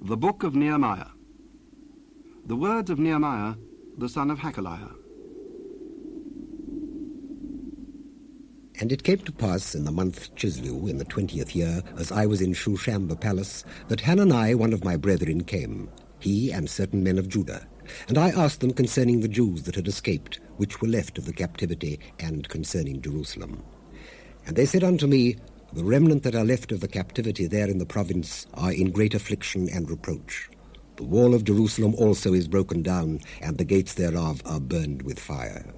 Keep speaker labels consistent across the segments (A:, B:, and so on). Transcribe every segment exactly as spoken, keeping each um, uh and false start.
A: The Book of Nehemiah. The words of Nehemiah, the son of Hakaliah.
B: And it came to pass in the month Chislew, in the twentieth year, as I was in Shushan the palace, that Hanani, one of my brethren, came, he and certain men of Judah. And I asked them concerning the Jews that had escaped, which were left of the captivity, and concerning Jerusalem. And they said unto me, The remnant that are left of the captivity there in the province are in great affliction and reproach. The wall of Jerusalem also is broken down, and the gates thereof are burned with fire.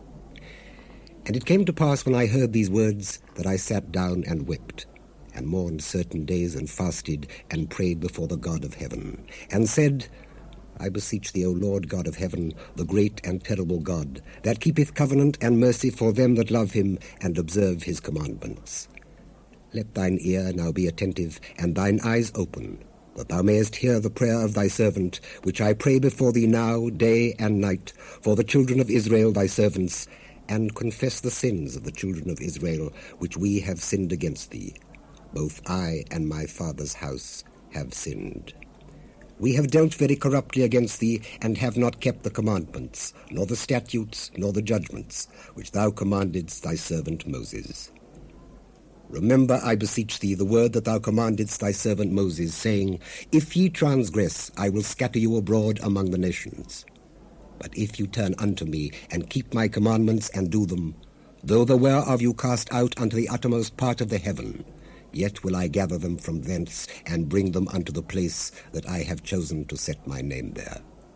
B: And it came to pass when I heard these words, that I sat down and wept, and mourned certain days, and fasted, and prayed before the God of heaven, and said, I beseech thee, O Lord God of heaven, the great and terrible God, that keepeth covenant and mercy for them that love him, and observe his commandments. Let thine ear now be attentive, and thine eyes open, that thou mayest hear the prayer of thy servant, which I pray before thee now, day and night, for the children of Israel thy servants, and confess the sins of the children of Israel, which we have sinned against thee. Both I and my father's house have sinned. We have dealt very corruptly against thee, and have not kept the commandments, nor the statutes, nor the judgments, which thou commandedst thy servant Moses. Remember, I beseech thee, the word that thou commandedst thy servant Moses, saying, If ye transgress, I will scatter you abroad among the nations. But if you turn unto me, and keep my commandments, and do them, though the were of you cast out unto the uttermost part of the heaven, yet will I gather them from thence, and bring them unto the place that I have chosen to set my name there.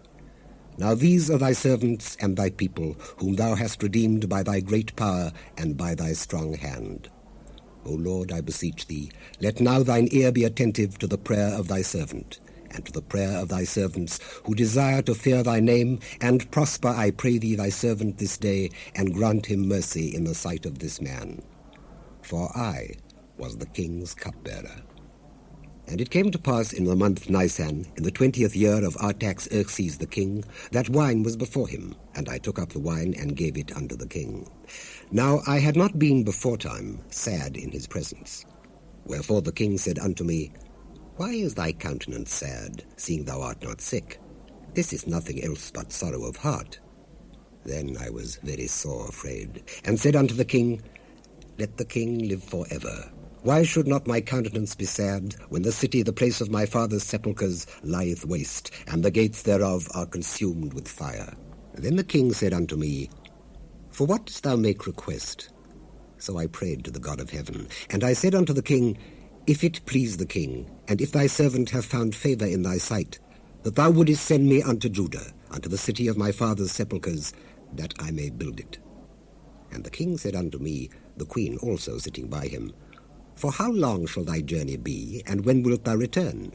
B: Now these are thy servants and thy people, whom thou hast redeemed by thy great power and by thy strong hand. O Lord, I beseech thee, let now thine ear be attentive to the prayer of thy servant, and to the prayer of thy servants, who desire to fear thy name, and prosper, I pray thee, thy servant this day, and grant him mercy in the sight of this man. For I was the king's cupbearer. And it came to pass in the month Nisan, in the twentieth year of Artaxerxes the king, that wine was before him, and I took up the wine and gave it unto the king. Now I had not been beforetime sad in his presence. Wherefore the king said unto me, Why is thy countenance sad, seeing thou art not sick? This is nothing else but sorrow of heart. Then I was very sore afraid, and said unto the king, Let the king live for ever. Why should not my countenance be sad, when the city, the place of my father's sepulchres, lieth waste, and the gates thereof are consumed with fire? Then the king said unto me, For what dost thou make request? So I prayed to the God of heaven, and I said unto the king, If it please the king, and if thy servant have found favour in thy sight, that thou wouldest send me unto Judah, unto the city of my father's sepulchres, that I may build it. And the king said unto me, the queen also sitting by him, For how long shall thy journey be, and when wilt thou return?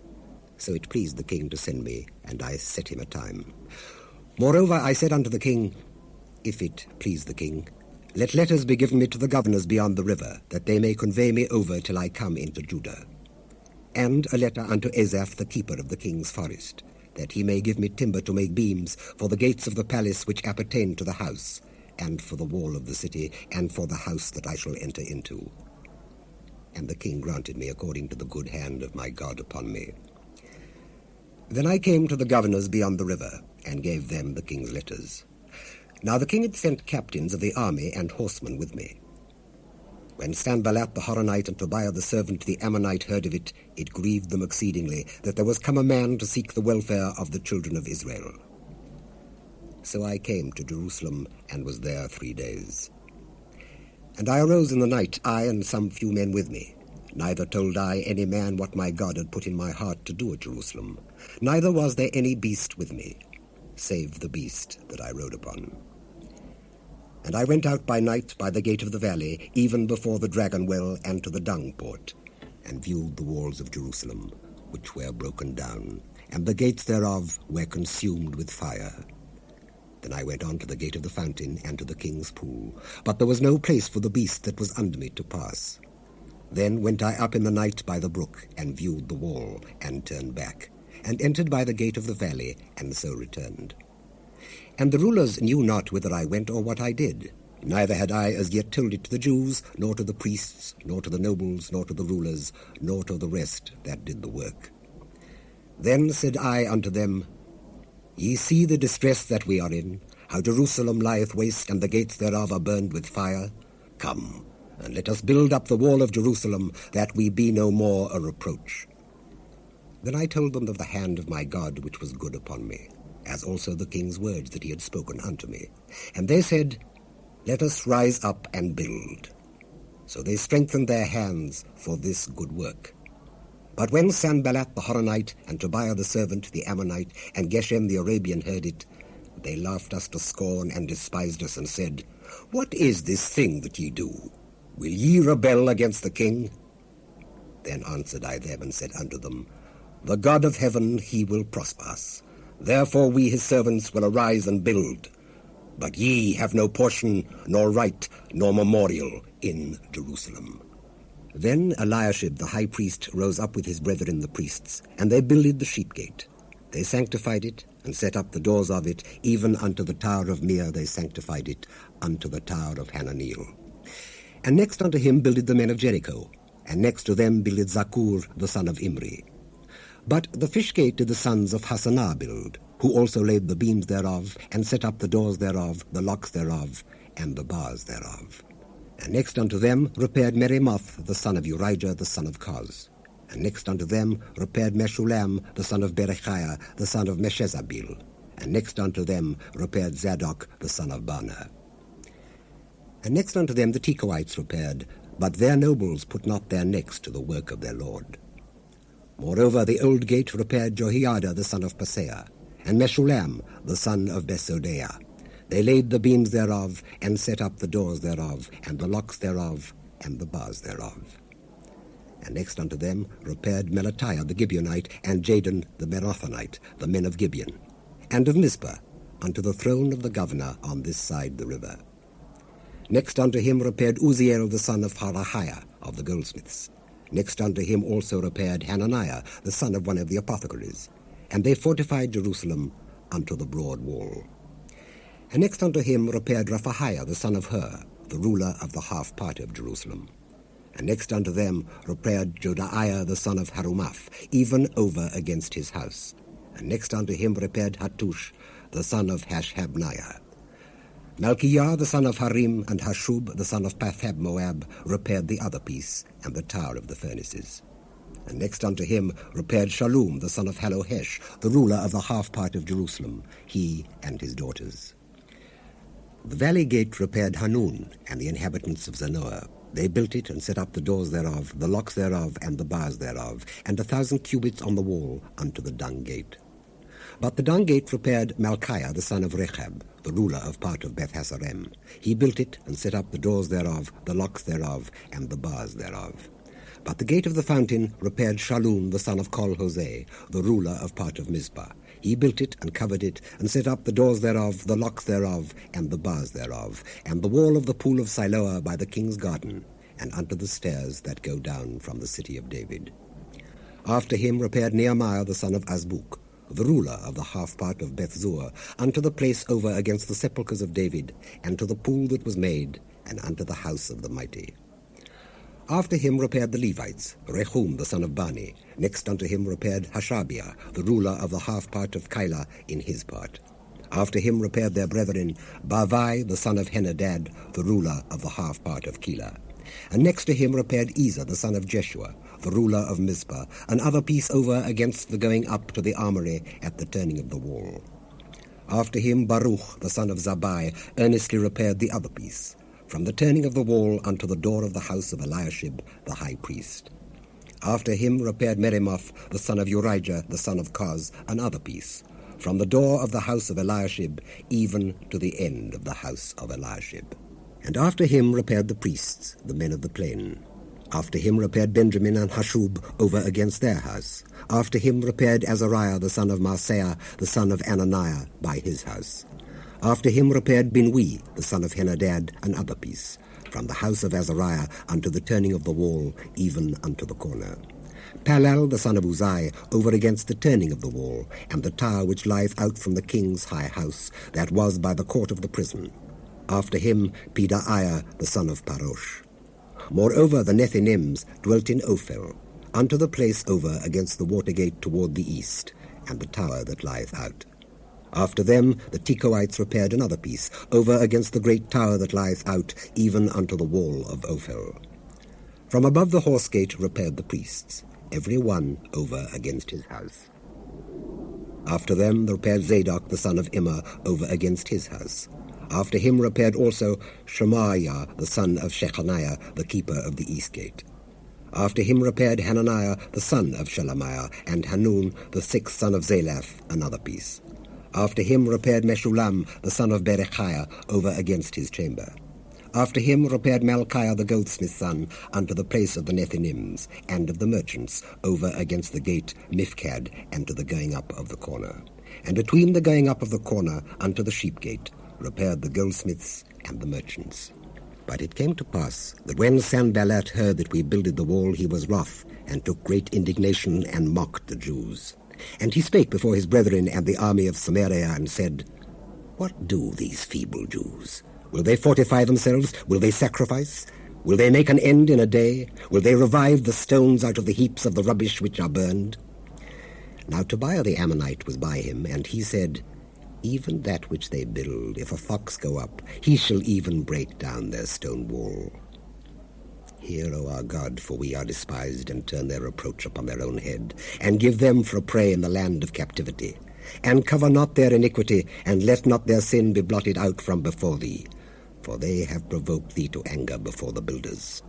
B: So it pleased the king to send me, and I set him a time. Moreover I said unto the king, If it please the king, let letters be given me to the governors beyond the river, that they may convey me over till I come into Judah. And a letter unto Asaph the keeper of the king's forest, that he may give me timber to make beams for the gates of the palace which appertain to the house, and for the wall of the city, and for the house that I shall enter into. And the king granted me according to the good hand of my God upon me. Then I came to the governors beyond the river, and gave them the king's letters. Now the king had sent captains of the army and horsemen with me. When Sanballat the Horonite and Tobiah the servant the Ammonite heard of it, it grieved them exceedingly, that there was come a man to seek the welfare of the children of Israel. So I came to Jerusalem, and was there three days. And I arose in the night, I and some few men with me. Neither told I any man what my God had put in my heart to do at Jerusalem. Neither was there any beast with me, save the beast that I rode upon. And I went out by night by the gate of the valley, even before the dragon well and to the dung port, and viewed the walls of Jerusalem, which were broken down, and the gates thereof were consumed with fire. Then I went on to the gate of the fountain and to the king's pool, but there was no place for the beast that was under me to pass. Then went I up in the night by the brook, and viewed the wall, and turned back, and entered by the gate of the valley, and so returned. And the rulers knew not whither I went or what I did. Neither had I as yet told it to the Jews, nor to the priests, nor to the nobles, nor to the rulers, nor to the rest that did the work. Then said I unto them, Ye see the distress that we are in, how Jerusalem lieth waste, and the gates thereof are burned with fire. Come, and let us build up the wall of Jerusalem, that we be no more a reproach. Then I told them of the hand of my God which was good upon me, as also the king's words that he had spoken unto me. And they said, Let us rise up and build. So they strengthened their hands for this good work. But when Sanballat the Horonite, and Tobiah the servant, the Ammonite, and Geshem the Arabian heard it, they laughed us to scorn and despised us, and said, What is this thing that ye do? Will ye rebel against the king? Then answered I them, and said unto them, The God of heaven, he will prosper us. Therefore we his servants will arise and build. But ye have no portion, nor right, nor memorial in Jerusalem. Then Eliashib the high priest rose up with his brethren the priests, and they builded the sheep gate. They sanctified it, and set up the doors of it, even unto the tower of Meah they sanctified it, unto the tower of Hananeel. And next unto him builded the men of Jericho, and next to them builded Zakur the son of Imri. But the fish gate did the sons of Hassanah build, who also laid the beams thereof, and set up the doors thereof, the locks thereof, and the bars thereof. And next unto them repaired Meremoth the son of Urijah the son of Koz. And next unto them repaired Meshulam the son of Berechiah the son of Meshezabil. And next unto them repaired Zadok the son of Bana. And next unto them the Tekoites repaired, but their nobles put not their necks to the work of their lord. Moreover the old gate repaired Jehoiada the son of Paseah, and Meshulam the son of Besodeah. They laid the beams thereof, and set up the doors thereof, and the locks thereof, and the bars thereof. And next unto them repaired Melatiah the Gibeonite, and Jadon the Merothonite, the men of Gibeon, and of Mizpah, unto the throne of the governor on this side the river. Next unto him repaired Uziel the son of Harahiah of the goldsmiths. Next unto him also repaired Hananiah the son of one of the apothecaries. And they fortified Jerusalem unto the broad wall. And next unto him repaired Raphahiah the son of Hur, the ruler of the half part of Jerusalem. And next unto them repaired Jodaiah the son of Harumaph, even over against his house. And next unto him repaired Hattush the son of Hashabniah. Malchijah the son of Harim, and Hashub the son of Pathab-Moab repaired the other piece, and the tower of the furnaces. And next unto him repaired Shallum the son of Hallohesh, the ruler of the half part of Jerusalem, he and his daughters. The valley gate repaired Hanun and the inhabitants of Zanoah. They built it, and set up the doors thereof, the locks thereof, and the bars thereof, and a thousand cubits on the wall unto the dung gate. But the dung gate repaired Malchiah the son of Rechab, the ruler of part of Beth-Hasarem. He built it, and set up the doors thereof, the locks thereof, and the bars thereof. But the gate of the fountain repaired Shallum the son of Kol-Hoseh, the ruler of part of Mizpah. He built it, and covered it, and set up the doors thereof, the locks thereof, and the bars thereof, and the wall of the pool of Siloah by the king's garden, and unto the stairs that go down from the city of David. After him repaired Nehemiah the son of Azbuk, the ruler of the half part of Beth-zur, unto the place over against the sepulchres of David, and to the pool that was made, and unto the house of the mighty. After him repaired the Levites, Rehum the son of Bani. Next unto him repaired Hashabiah, the ruler of the half part of Keilah in his part. After him repaired their brethren, Bavai the son of Henadad, the ruler of the half part of Keilah. And next to him repaired Ezer the son of Jeshua, the ruler of Mizpah, another piece over against the going up to the armory at the turning of the wall. After him Baruch the son of Zabbai earnestly repaired the other piece, from the turning of the wall unto the door of the house of Eliashib the high priest. After him repaired Meremoth the son of Urijah the son of Koz another piece, from the door of the house of Eliashib even to the end of the house of Eliashib. And after him repaired the priests, the men of the plain. After him repaired Benjamin and Hashub over against their house. After him repaired Azariah the son of Maaseiah the son of Ananiah by his house. After him repaired Binui the son of Henadad another piece, from the house of Azariah unto the turning of the wall, even unto the corner. Palal the son of Uzai over against the turning of the wall, and the tower which lieth out from the king's high house, that was by the court of the prison. After him Pedaiah the son of Parosh. Moreover the Nethinims dwelt in Ophel. unto the place over against the water gate toward the east, and the tower that lieth out. After them the Tekoites repaired another piece, over against the great tower that lieth out, even unto the wall of Ophel. From above the horse gate repaired the priests, every one over against his house. After them repaired Zadok the son of Immer over against his house. After him repaired also Shemaiah the son of Shechaniah, the keeper of the east gate. After him repaired Hananiah the son of Shelemiah, and Hanun the sixth son of Zalaph, another piece. After him repaired Meshullam the son of Berechiah over against his chamber. After him repaired Malchiah the goldsmith's son unto the place of the Nethinims, and of the merchants, over against the gate Mifkad, and to the going up of the corner. And between the going up of the corner unto the sheep gate repaired the goldsmiths and the merchants. But it came to pass that when Sanballat heard that we builded the wall, he was wroth, and took great indignation, and mocked the Jews. And he spake before his brethren and the army of Samaria, and said, What do these feeble Jews? Will they fortify themselves? Will they sacrifice? Will they make an end in a day? Will they revive the stones out of the heaps of the rubbish which are burned? Now Tobiah the Ammonite was by him, and he said, Even that which they build, if a fox go up, he shall even break down their stone wall. Hear, O our God, for we are despised, and turn their reproach upon their own head, and give them for a prey in the land of captivity. And cover not their iniquity, and let not their sin be blotted out from before thee, for they have provoked thee to anger before the builders.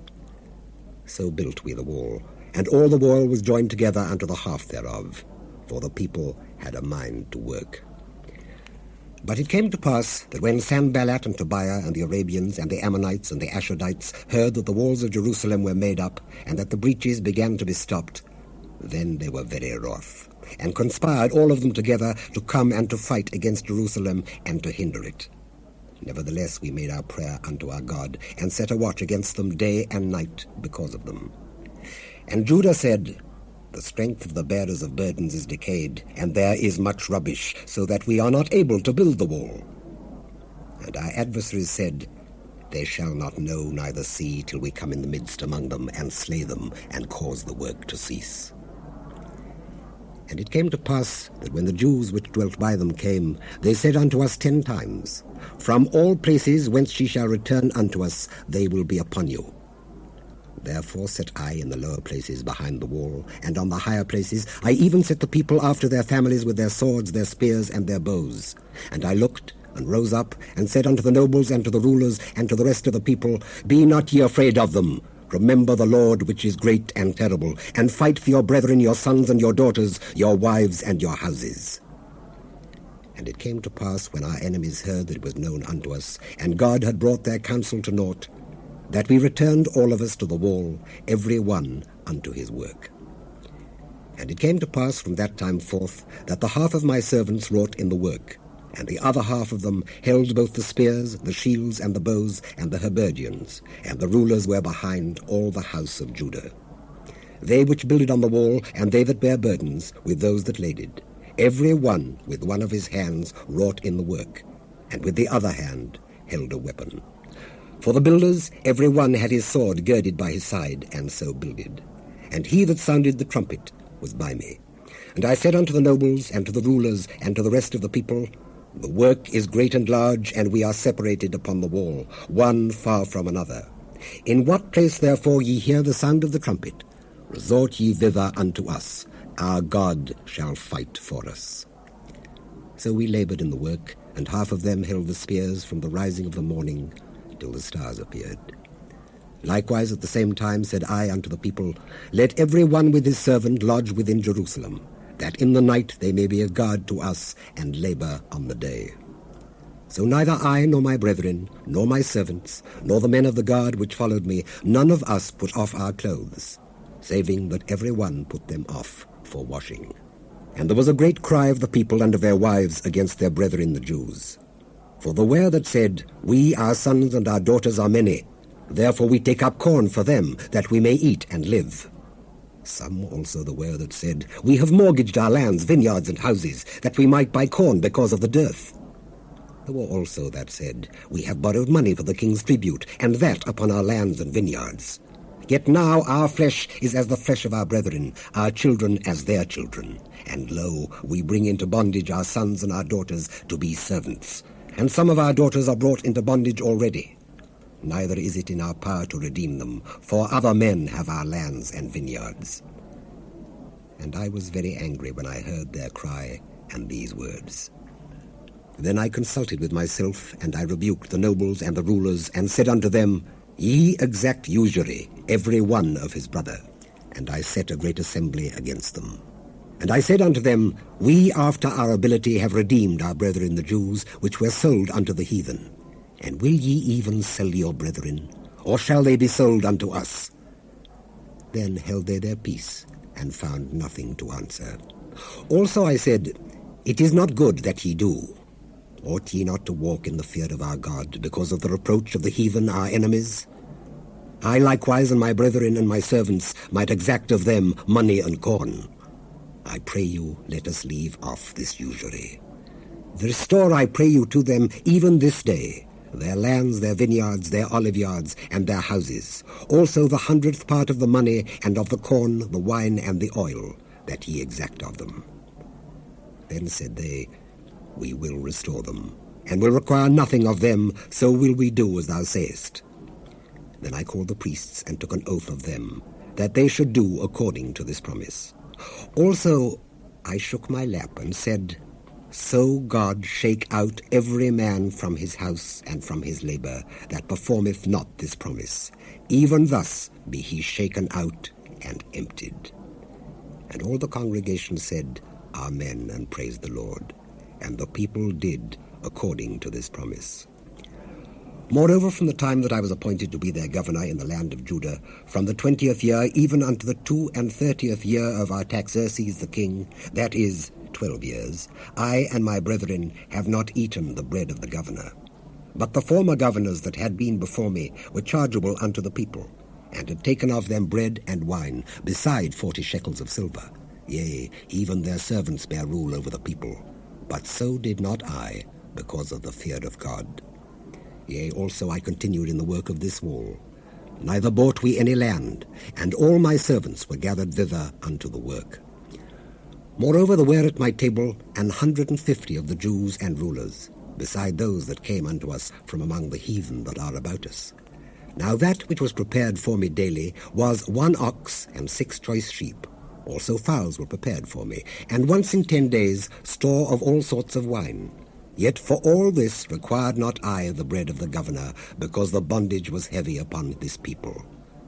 B: So built we the wall, and all the wall was joined together unto the half thereof, for the people had a mind to work. But it came to pass that when Sanballat and Tobiah and the Arabians and the Ammonites and the Ashdodites heard that the walls of Jerusalem were made up, and that the breaches began to be stopped, then they were very wroth, and conspired all of them together to come and to fight against Jerusalem and to hinder it. Nevertheless we made our prayer unto our God, and set a watch against them day and night because of them. And Judah said, The strength of the bearers of burdens is decayed, and there is much rubbish, so that we are not able to build the wall. And our adversaries said, They shall not know neither see till we come in the midst among them, and slay them, and cause the work to cease. And it came to pass that when the Jews which dwelt by them came, they said unto us ten times, From all places whence ye shall return unto us, they will be upon you. Therefore set I in the lower places behind the wall, and on the higher places I even set the people after their families with their swords, their spears, and their bows. And I looked, and rose up, and said unto the nobles, and to the rulers, and to the rest of the people, Be not ye afraid of them. Remember the Lord, which is great and terrible, and fight for your brethren, your sons and your daughters, your wives and your houses. And it came to pass, when our enemies heard that it was known unto us, and God had brought their counsel to naught, that we returned all of us to the wall, every one unto his work. And it came to pass from that time forth, that the half of my servants wrought in the work, and the other half of them held both the spears, the shields, and the bows, and the habergeons, and the rulers were behind all the house of Judah. They which builded on the wall, and they that bare burdens, with those that laded, every one with one of his hands wrought in the work, and with the other hand held a weapon. For the builders, every one had his sword girded by his side, and so builded. And he that sounded the trumpet was by me. And I said unto the nobles, and to the rulers, and to the rest of the people, The work is great and large, and we are separated upon the wall, one far from another. In what place therefore ye hear the sound of the trumpet, resort ye thither unto us. Our God shall fight for us. So we labored in the work, and half of them held the spears from the rising of the morning till the stars appeared. Likewise at the same time said I unto the people, Let every one with his servant lodge within Jerusalem, that in the night they may be a guard to us, and labor on the day. So neither I nor my brethren, nor my servants, nor the men of the guard which followed me, none of us put off our clothes, saving that every one put them off for washing. And there was a great cry of the people and of their wives against their brethren the Jews. For there were that said, We, our sons and our daughters, are many, therefore we take up corn for them, that we may eat and live. Some also there were that said, We have mortgaged our lands, vineyards, and houses, that we might buy corn because of the dearth. There were also that said, We have borrowed money for the king's tribute, and that upon our lands and vineyards. Yet now our flesh is as the flesh of our brethren, our children as their children. And lo, we bring into bondage our sons and our daughters to be servants. And some of our daughters are brought into bondage already. Neither is it in our power to redeem them, for other men have our lands and vineyards. And I was very angry when I heard their cry and these words. Then I consulted with myself, and I rebuked the nobles and the rulers, and said unto them, Ye exact usury, every one of his brother. And I set a great assembly against them. And I said unto them, We after our ability have redeemed our brethren the Jews, which were sold unto the heathen. And will ye even sell your brethren, or shall they be sold unto us? Then held they their peace, and found nothing to answer. Also I said, It is not good that ye do. Ought ye not to walk in the fear of our God, because of the reproach of the heathen, our enemies? I likewise and my brethren and my servants might exact of them money and corn. I pray you, let us leave off this usury. Restore, I pray you, to them even this day their lands, their vineyards, their oliveyards, and their houses, also the hundredth part of the money, and of the corn, the wine, and the oil, that ye exact of them. Then said they, We will restore them, and will require nothing of them, so will we do as thou sayest. Then I called the priests, and took an oath of them, that they should do according to this promise. Also I shook my lap, and said, So God shake out every man from his house and from his labour, that performeth not this promise. Even thus be he shaken out and emptied. And all the congregation said, Amen, and praised the Lord. And the people did according to this promise. Moreover, from the time that I was appointed to be their governor in the land of Judah, from the twentieth year even unto the two and thirtieth year of Artaxerxes the king, that is, twelve years, I and my brethren have not eaten the bread of the governor. But the former governors that had been before me were chargeable unto the people, and had taken of them bread and wine, beside forty shekels of silver. Yea, even their servants bear rule over the people. But so did not I, because of the fear of God. Yea, also I continued in the work of this wall. Neither bought we any land, and all my servants were gathered thither unto the work. Moreover, there were at my table an hundred and fifty of the Jews and rulers, beside those that came unto us from among the heathen that are about us. Now that which was prepared for me daily was one ox and six choice sheep. Also fowls were prepared for me, and once in ten days store of all sorts of wine. Yet for all this required not I the bread of the governor, because the bondage was heavy upon this people.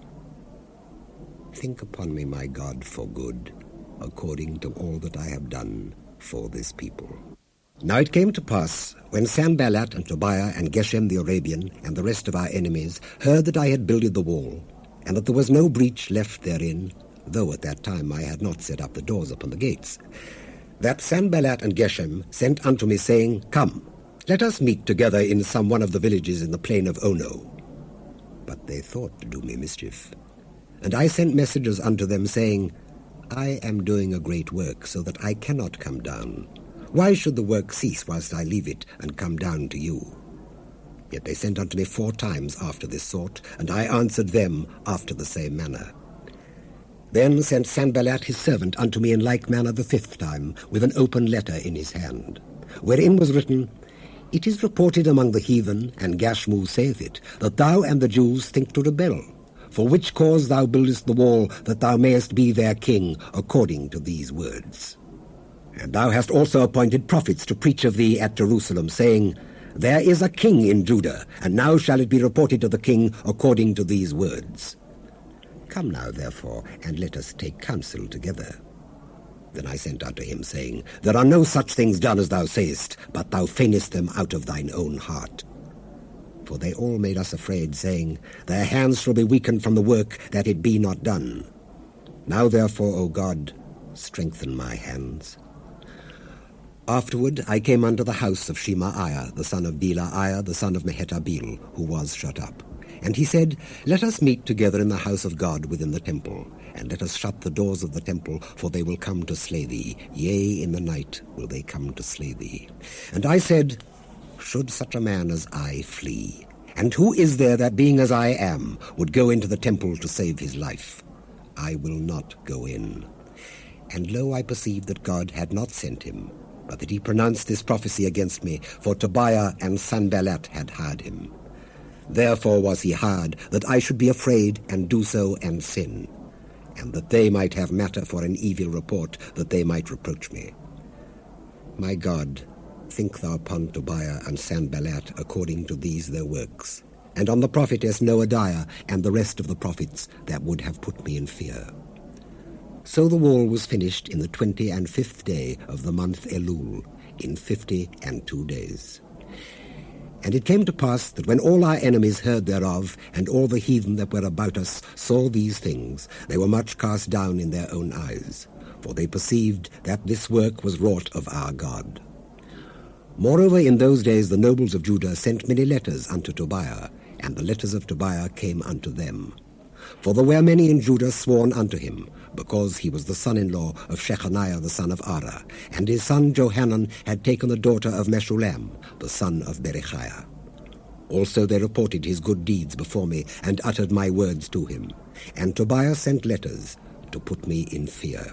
B: Think upon me, my God, for good, according to all that I have done for this people. Now it came to pass, when Sanballat and Tobiah and Geshem the Arabian and the rest of our enemies heard that I had builded the wall, and that there was no breach left therein, though at that time I had not set up the doors upon the gates, that Sanballat and Geshem sent unto me, saying, Come, let us meet together in some one of the villages in the plain of Ono. But they thought to do me mischief. And I sent messengers unto them, saying, I am doing a great work, so that I cannot come down. Why should the work cease whilst I leave it, and come down to you? Yet they sent unto me four times after this sort, and I answered them after the same manner. Then sent Sanballat his servant unto me in like manner the fifth time, with an open letter in his hand, wherein was written, It is reported among the heathen, and Gashmu saith it, that thou and the Jews think to rebel, for which cause thou buildest the wall, that thou mayest be their king, according to these words. And thou hast also appointed prophets to preach of thee at Jerusalem, saying, There is a king in Judah, and now shall it be reported to the king according to these words. Come now, therefore, and let us take counsel together. Then I sent unto him, saying, There are no such things done as thou sayest, but thou feignest them out of thine own heart. For they all made us afraid, saying, Their hands shall be weakened from the work, that it be not done. Now therefore, O God, strengthen my hands. Afterward I came unto the house of Shemaiah, the son of Delaiah, the son of Mehetabeel, who was shut up. And he said, Let us meet together in the house of God within the temple, and let us shut the doors of the temple, for they will come to slay thee. Yea, in the night will they come to slay thee. And I said, Should such a man as I flee, And who is there that, being as I am, would go into the temple to save his life? I will not go in. And lo, I perceived that God had not sent him, but that he pronounced this prophecy against me, for Tobiah and Sanballat had hired him. Therefore was he hired, that I should be afraid and do so and sin, and that they might have matter for an evil report, that they might reproach me. My God, think thou upon Tobiah and Sanballat according to these their works, and on the prophetess Noadiah and the rest of the prophets that would have put me in fear. So the wall was finished in the twenty and fifth day of the month Elul, in fifty and two days. And it came to pass that when all our enemies heard thereof, and all the heathen that were about us saw these things, they were much cast down in their own eyes, for they perceived that this work was wrought of our God. Moreover, in those days the nobles of Judah sent many letters unto Tobiah, and the letters of Tobiah came unto them. For there were many in Judah sworn unto him, because he was the son-in-law of Shechaniah the son of Ara, and his son Johanan had taken the daughter of Meshullam, the son of Berechiah. Also they reported his good deeds before me, and uttered my words to him. And Tobiah sent letters to put me in fear.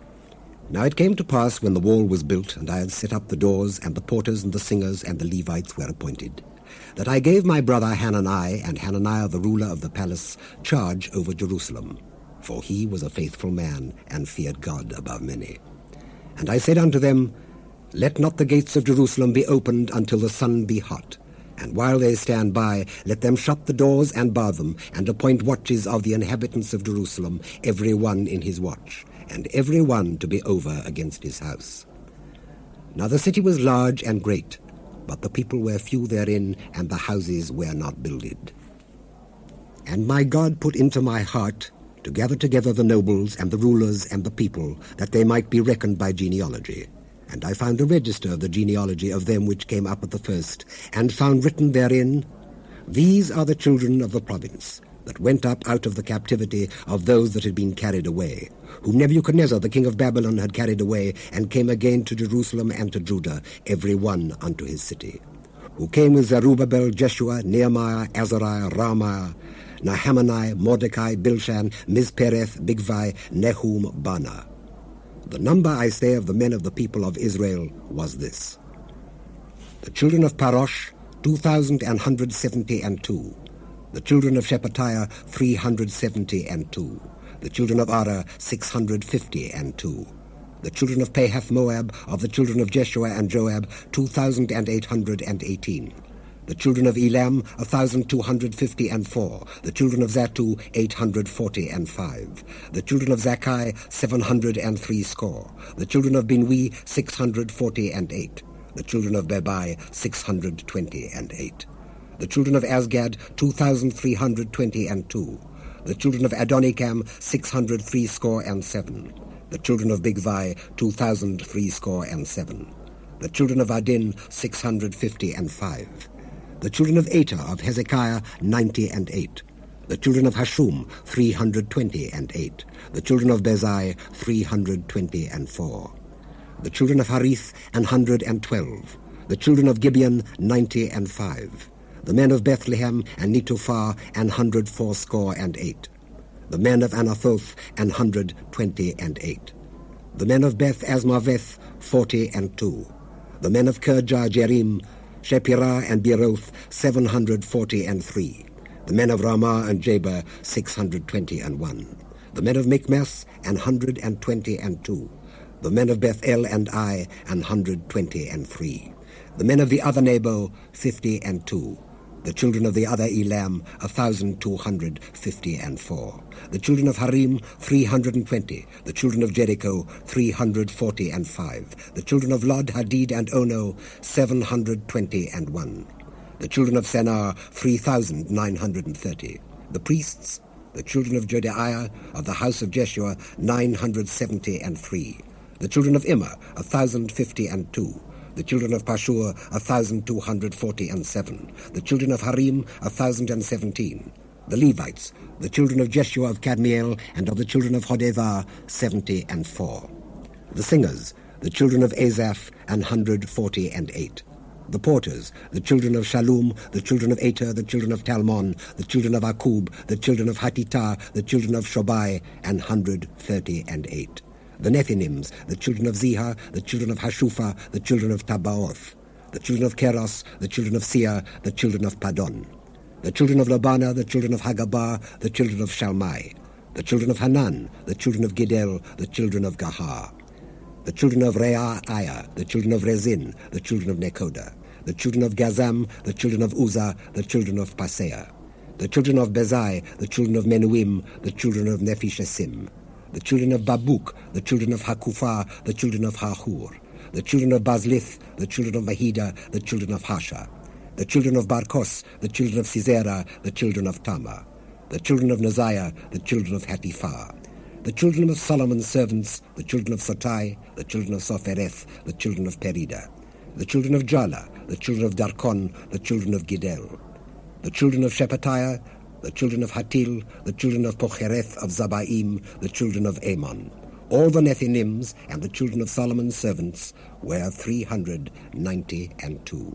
B: Now it came to pass, when the wall was built, and I had set up the doors, and the porters and the singers and the Levites were appointed, that I gave my brother Hanani and Hananiah the ruler of the palace charge over Jerusalem, for he was a faithful man, and feared God above many. And I said unto them, Let not the gates of Jerusalem be opened until the sun be hot, and while they stand by, let them shut the doors and bar them, and appoint watches of the inhabitants of Jerusalem, every one in his watch, and every one to be over against his house. Now the city was large and great, but the people were few therein, and the houses were not builded. And my God put into my heart to gather together the nobles and the rulers and the people, that they might be reckoned by genealogy. And I found a register of the genealogy of them which came up at the first, and found written therein, These are the children of the province, that went up out of the captivity of those that had been carried away, whom Nebuchadnezzar the king of Babylon had carried away, and came again to Jerusalem and to Judah, every one unto his city, who came with Zerubbabel, Jeshua, Nehemiah, Azariah, Raamiah, Nahamani, Mordecai, Bilshan, Mizpereth, Bigvai, Nehum, Bana. The number, I say, of the men of the people of Israel was this: the children of Parosh, two thousand and hundred seventy and two; the children of Shephatiah, three hundred seventy and two; the children of Ara, six hundred fifty and two; the children of Pahath Moab, of the children of Jeshua and Joab, two thousand and eight hundred and eighteen; the children of Elam, a thousand two hundred fifty and four; the children of Zatu, eight hundred forty and five; the children of Zakai, seven hundred and three score; the children of Binwi, six hundred forty and eight; the children of Bebai, six hundred twenty and eight; the children of Asgad, two thousand three hundred twenty and two; the children of Adonikam, six hundred three score and seven; the children of Bigvai, two thousand three score and seven; the children of Adin, six hundred fifty and five; the children of Eta of Hezekiah, ninety and eight; the children of Hashum, three hundred twenty and eight; the children of Bezai, three hundred twenty and four; the children of Harith, an hundred and twelve; the children of Gibeon, ninety and five; the men of Bethlehem and Netophah, an hundred fourscore and eight; the men of Anathoth, an hundred twenty and eight; the men of Beth Asmaveth, forty and two; the men of Kirjah Jearim, Shepirah and Beeroth, seven hundred forty and three; the men of Ramah and Jaber, six hundred twenty and one; the men of Michmas, an hundred and twenty and two; the men of Bethel and Ai, an hundred twenty and three; the men of the other Nebo, fifty and two; the children of the other Elam, a thousand two hundred fifty and four; the children of Harim, three hundred and twenty; the children of Jericho, three hundred forty and five; the children of Lod, Hadid, and Ono, seven hundred twenty and one; the children of Sennar, three thousand nine hundred and thirty; the priests, the children of Jediah, of the house of Jeshua, nine hundred seventy and three; the children of Immer, a thousand fifty and two; the children of Pashur, a thousand two hundred forty and seven; the children of Harim, a thousand and seventeen; the Levites, the children of Jeshua of Kadmiel, and of the children of Hodevah, seventy and four; the singers, the children of Asaph, an hundred forty and eight; the porters, the children of Shallum, the children of Ater, the children of Talmon, the children of Akub, the children of Hatita, the children of Shobai, an hundred thirty and eight. The Nethinims, the children of Ziha, the children of Hashupha, the children of Tabaoth, the children of Keros, the children of Sia, the children of Padon, the children of Labana, the children of Hagabah, the children of Shalmai, the children of Hanan, the children of Gidel, the children of Gahar, the children of Reaiah, the children of Rezin, the children of Nekoda, the children of Gazam, the children of Uzzah, the children of Paseah, the children of Bezai, the children of Menuim, the children of Nephishessim, the children of Babuk, the children of Hakufah, the children of Hahur, the children of Bazlith, the children of Mahida, the children of Hasha, the children of Barkos, the children of Sisera, the children of Tama, the children of Naziah, the children of Hatipha, the children of Solomon's servants, the children of Sotai, the children of Sophereth, the children of Perida, the children of Jala, the children of Darkon, the children of Gidel, the children of Shephatiah, the children of Hatil, the children of Pochereth of Zabaim, the children of Ammon. All the Nethinims and the children of Solomon's servants were three hundred ninety and two.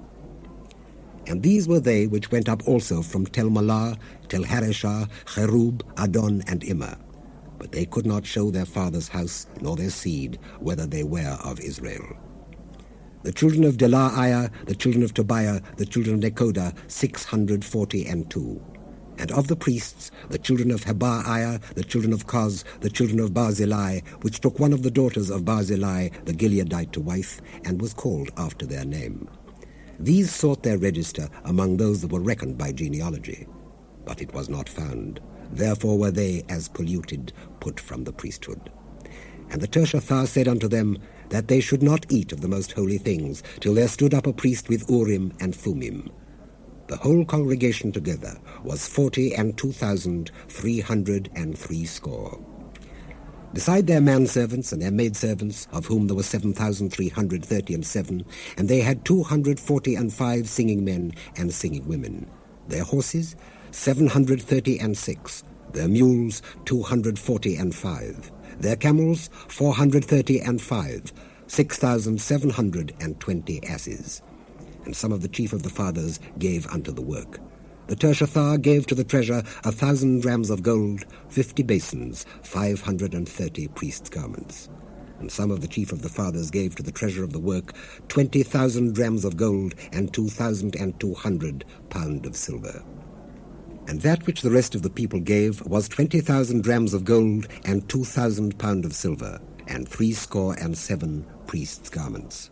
B: And these were they which went up also from Tel Malah, Tel Hareshah, Cherub, Adon, and Immer. But they could not show their father's house, nor their seed, whether they were of Israel. The children of Delaiah, the children of Tobiah, the children of Nekoda, six hundred forty and two. And of the priests, the children of Hebaiah, the children of Koz, the children of Barzillai, which took one of the daughters of Barzillai, the Gileadite, to wife, and was called after their name. These sought their register among those that were reckoned by genealogy, but it was not found. Therefore were they, as polluted, put from the priesthood. And the Tershathah said unto them, that they should not eat of the most holy things, till there stood up a priest with Urim and Thummim. The whole congregation together was forty and two thousand three hundred and three score. Beside their manservants and their maidservants, of whom there were seven thousand three hundred thirty and seven, and they had two hundred forty and five singing men and singing women. Their horses, seven hundred thirty and six, their mules, two hundred forty and five, their camels, four hundred thirty and five, six thousand seven hundred and twenty asses. And some of the chief of the fathers gave unto the work. The Tershathah gave to the treasure a thousand rams of gold, fifty basins, five hundred and thirty priests' garments. And some of the chief of the fathers gave to the treasure of the work twenty thousand rams of gold, and two thousand and two hundred pound of silver. And that which the rest of the people gave was twenty thousand rams of gold, and two thousand pound of silver, and threescore and seven priests' garments.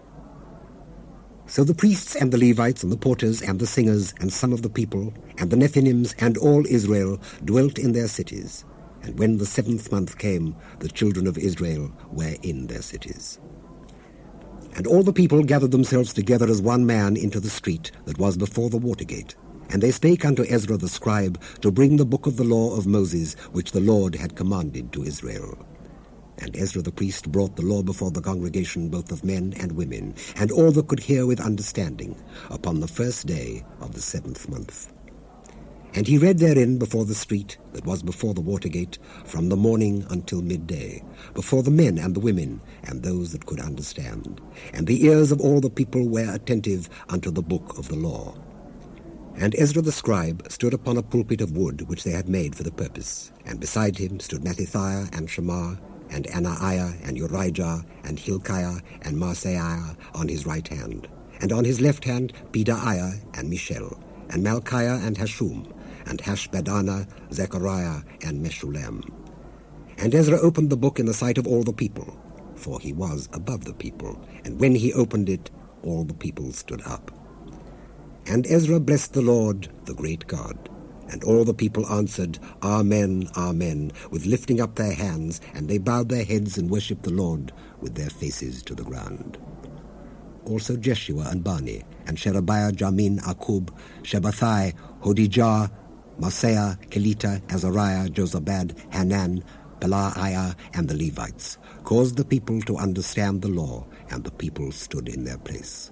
B: So the priests and the Levites and the porters and the singers and some of the people and the Nethinims and all Israel dwelt in their cities. And when the seventh month came, the children of Israel were in their cities. And all the people gathered themselves together as one man into the street that was before the water gate. And they spake unto Ezra the scribe to bring the book of the law of Moses, which the Lord had commanded to Israel. And Ezra the priest brought the law before the congregation, both of men and women, and all that could hear with understanding, upon the first day of the seventh month. And he read therein before the street that was before the water gate, from the morning until midday, before the men and the women, and those that could understand. And the ears of all the people were attentive unto the book of the law. And Ezra the scribe stood upon a pulpit of wood which they had made for the purpose, and beside him stood Mattithiah and Shema, and Anaiah, and Urijah, and Hilkiah, and Maaseiah on his right hand, and on his left hand Pedaiah, and Mishael, and Malchiah, and Hashum, and Hashbaddanah, Zechariah, and Meshullam. And Ezra opened the book in the sight of all the people, for he was above the people, and when he opened it, all the people stood up. And Ezra blessed the Lord, the great God. And all the people answered, Amen, Amen, with lifting up their hands, and they bowed their heads and worshipped the Lord with their faces to the ground. Also Jeshua and Bani, and Sherebiah, Jamin, Akub, Shabbathai, Hodijah, Maaseiah, Kelita, Azariah, Jozabad, Hanan, Pelaiah, and the Levites, caused the people to understand the law, and the people stood in their place.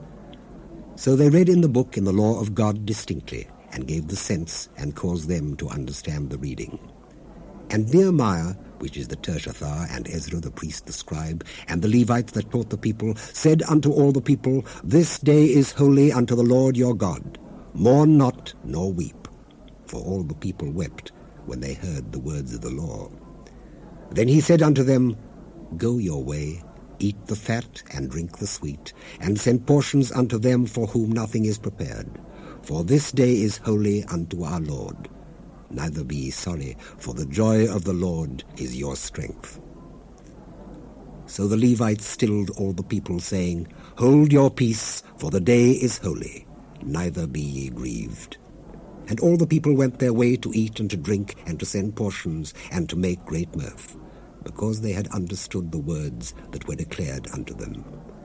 B: So they read in the book in the law of God distinctly, and gave the sense, and caused them to understand the reading. And Nehemiah, which is the Tershathar, and Ezra the priest, the scribe, and the Levites that taught the people, said unto all the people, This day is holy unto the Lord your God. Mourn not, nor weep. For all the people wept when they heard the words of the law. Then he said unto them, Go your way, eat the fat, and drink the sweet, and send portions unto them for whom nothing is prepared. For this day is holy unto our Lord. Neither be ye sorry, for the joy of the Lord is your strength. So the Levites stilled all the people, saying, Hold your peace, for the day is holy, neither be ye grieved. And all the people went their way to eat and to drink, and to send portions, and to make great mirth, because they had understood the words that were declared unto them.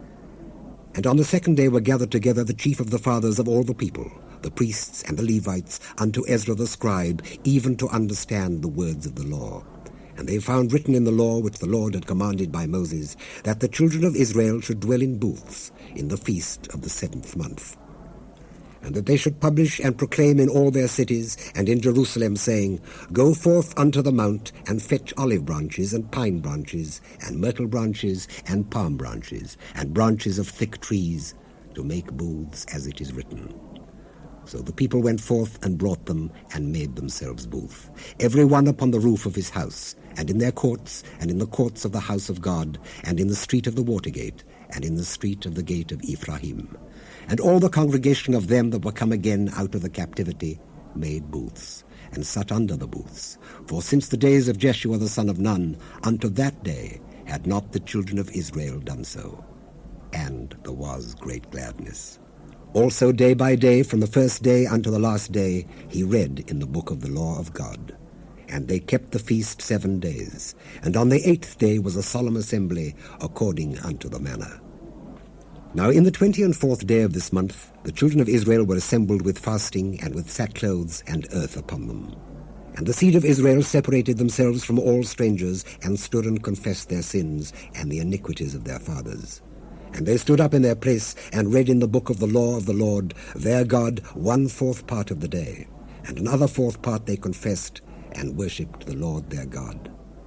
B: And on the second day were gathered together the chief of the fathers of all the people, the priests and the Levites, unto Ezra the scribe, even to understand the words of the law. And they found written in the law which the Lord had commanded by Moses, that the children of Israel should dwell in booths in the feast of the seventh month. And that they should publish and proclaim in all their cities and in Jerusalem, saying, Go forth unto the mount, and fetch olive branches, and pine branches, and myrtle branches, and palm branches, and branches of thick trees, to make booths as it is written. So the people went forth and brought them, and made themselves booth, every one upon the roof of his house, and in their courts, and in the courts of the house of God, and in the street of the water gate, and in the street of the gate of Ephraim. And all the congregation of them that were come again out of the captivity made booths, and sat under the booths. For since the days of Jeshua the son of Nun, unto that day had not the children of Israel done so. And there was great gladness. Also day by day, from the first day unto the last day, he read in the book of the law of God. And they kept the feast seven days. And on the eighth day was a solemn assembly, according unto the manner. Now in the twenty and fourth day of this month, the children of Israel were assembled with fasting, and with sackcloths and earth upon them. And the seed of Israel separated themselves from all strangers, and stood and confessed their sins, and the iniquities of their fathers. And they stood up in their place, and read in the book of the law of the Lord, their God, one fourth part of the day. And another fourth part they confessed, and worshipped the Lord their God.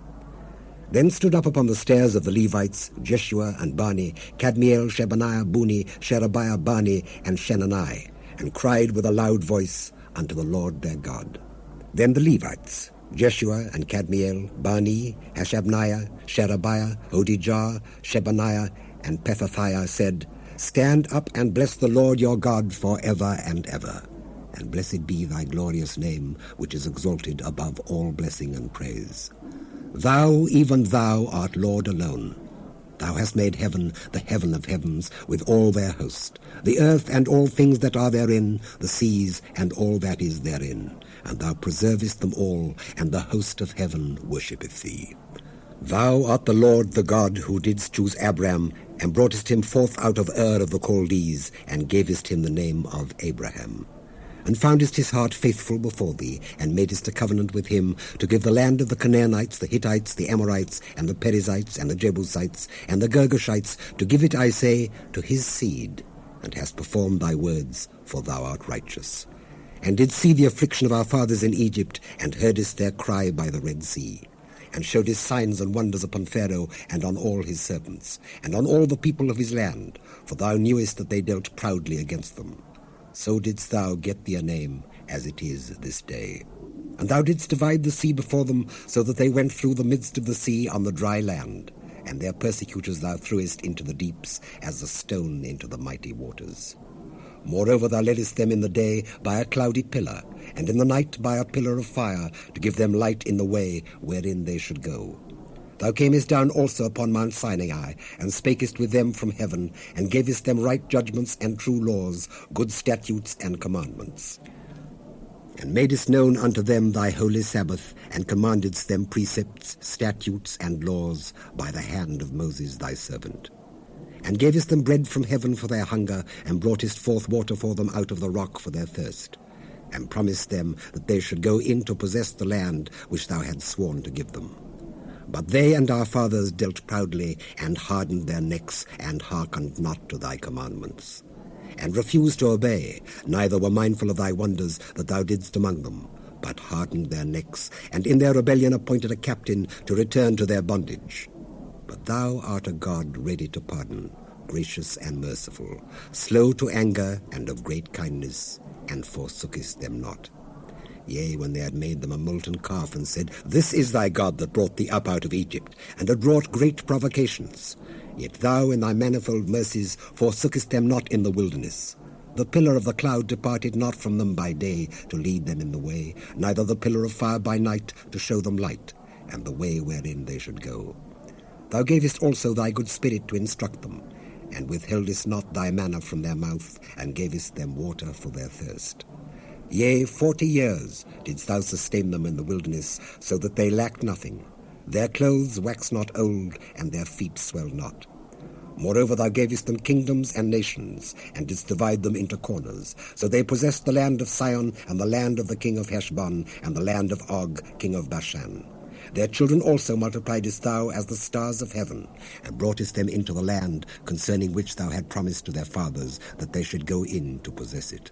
B: Then stood up upon the stairs of the Levites Jeshua and Bani, Kadmiel, Shebaniah, Buni, Sherebiah, Bani, and Shenani, and cried with a loud voice unto the Lord their God. Then the Levites, Jeshua and Kadmiel, Bani, Hashabniah, Sherebiah, Hodijah, Shebaniah, and Pethathiah said, Stand up and bless the Lord your God for ever and ever. And blessed be thy glorious name, which is exalted above all blessing and praise. Thou, even thou, art Lord alone. Thou hast made heaven, the heaven of heavens, with all their host, the earth and all things that are therein, the seas and all that is therein. And thou preservest them all, and the host of heaven worshippeth thee. Thou art the Lord the God, who didst choose Abram, and broughtest him forth out of Ur of the Chaldees, and gavest him the name of Abraham. And foundest his heart faithful before thee, and madest a covenant with him, to give the land of the Canaanites, the Hittites, the Amorites, and the Perizzites, and the Jebusites, and the Girgashites, to give it, I say, to his seed, and hast performed thy words, for thou art righteous. And didst see the affliction of our fathers in Egypt, and heardest their cry by the Red Sea, and showedest signs and wonders upon Pharaoh, and on all his servants, and on all the people of his land, for thou knewest that they dealt proudly against them. So didst thou get thee a name, as it is this day. And thou didst divide the sea before them, so that they went through the midst of the sea on the dry land. And their persecutors thou threwest into the deeps, as a stone into the mighty waters. Moreover thou leddest them in the day by a cloudy pillar, and in the night by a pillar of fire, to give them light in the way wherein they should go. Thou camest down also upon Mount Sinai, and spakest with them from heaven, and gavest them right judgments and true laws, good statutes and commandments. And madest known unto them thy holy Sabbath, and commandedst them precepts, statutes, and laws, by the hand of Moses thy servant. And gavest them bread from heaven for their hunger, and broughtest forth water for them out of the rock for their thirst, and promised them that they should go in to possess the land which thou hadst sworn to give them. But they and our fathers dealt proudly, and hardened their necks, and hearkened not to thy commandments, and refused to obey, neither were mindful of thy wonders that thou didst among them, but hardened their necks, and in their rebellion appointed a captain to return to their bondage. But thou art a God ready to pardon, gracious and merciful, slow to anger and of great kindness, and forsookest them not. Yea, when they had made them a molten calf, and said, This is thy God that brought thee up out of Egypt, and had wrought great provocations. Yet thou in thy manifold mercies forsookest them not in the wilderness. The pillar of the cloud departed not from them by day to lead them in the way, neither the pillar of fire by night to show them light, and the way wherein they should go. Thou gavest also thy good spirit to instruct them, and withheldest not thy manna from their mouth, and gavest them water for their thirst. Yea, forty years didst thou sustain them in the wilderness, so that they lacked nothing. Their clothes waxed not old, and their feet swelled not. Moreover, thou gavest them kingdoms and nations, and didst divide them into corners. So they possessed the land of Sihon, and the land of the king of Heshbon, and the land of Og, king of Bashan. Their children also multipliedest thou as the stars of heaven, and broughtest them into the land concerning which thou had promised to their fathers, that they should go in to possess it.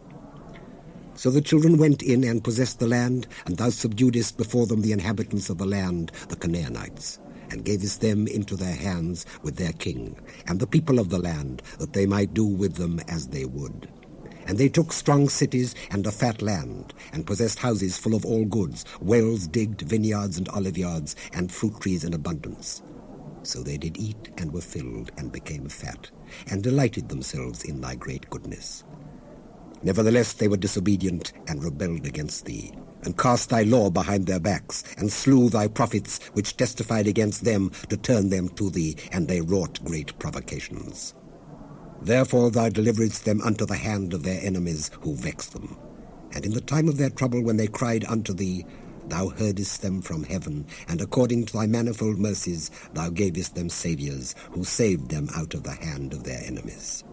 B: So the children went in and possessed the land, and thou subduedest before them the inhabitants of the land, the Canaanites, and gavest them into their hands with their king, and the people of the land, that they might do with them as they would. And they took strong cities and a fat land, and possessed houses full of all goods, wells digged, vineyards and oliveyards, and fruit trees in abundance. So they did eat and were filled, and became fat, and delighted themselves in thy great goodness. Nevertheless they were disobedient, and rebelled against thee, and cast thy law behind their backs, and slew thy prophets which testified against them to turn them to thee, and they wrought great provocations. Therefore thou deliveredst them unto the hand of their enemies who vexed them. And in the time of their trouble when they cried unto thee, thou heardest them from heaven, and according to thy manifold mercies thou gavest them saviours, who saved them out of the hand of their enemies.